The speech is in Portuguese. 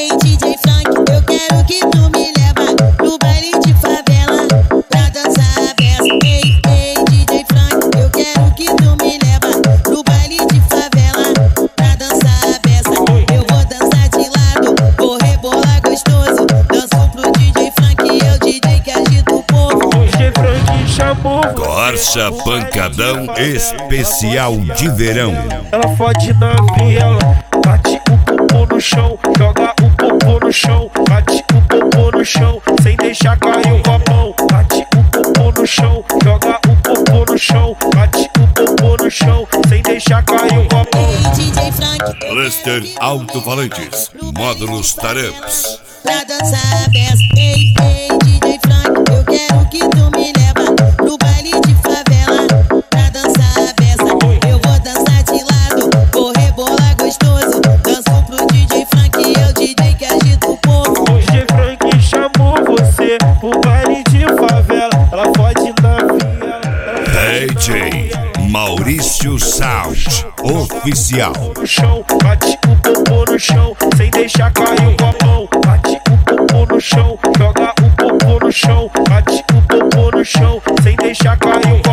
Ei, DJ Frank, eu quero que tu me leva pro baile de favela pra dançar a beça. Ei, DJ Frank, eu quero que tu me leva pro baile de favela pra dançar a beça. Eu vou dançar de lado, vou rebolar gostoso. Danço pro DJ Frank, é o DJ que agita o povo. DJ Frank chamou você. Corsa Pancadão Especial de Verão. Ela fode na viela, bate o popô no chão, joga o popô no chão, bate o popô no chão, sem deixar cair o copão. Bate o popô no chão, joga o popô no chão, bate o popô no chão, sem deixar cair o copão. Ei, DJ Frank, Cluster Alto-Falantes, Módulos Taramps. pra dançar a beça. Ei, DJ Frank, eu quero que tu me leva pro baile de favela pra dançar a beça. Eu vou dançar de lado, vou rebolar gostoso. Danço pro DJ Frank, é o DJ que agita o povo. O DJ Frank chamou você pro baile de favela. Ela fode na viela. DJ Maurício Sound Oficial. No chão, bate o popô no chão, sem deixar cair o copão. Bate o popô no chão, joga o popô no chão, bate o popô no chão, sem deixar cair o copão.